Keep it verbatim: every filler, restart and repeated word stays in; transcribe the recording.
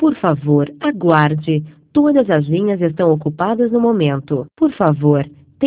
Por favor, aguarde. Todas as linhas estão ocupadas no momento. Por favor,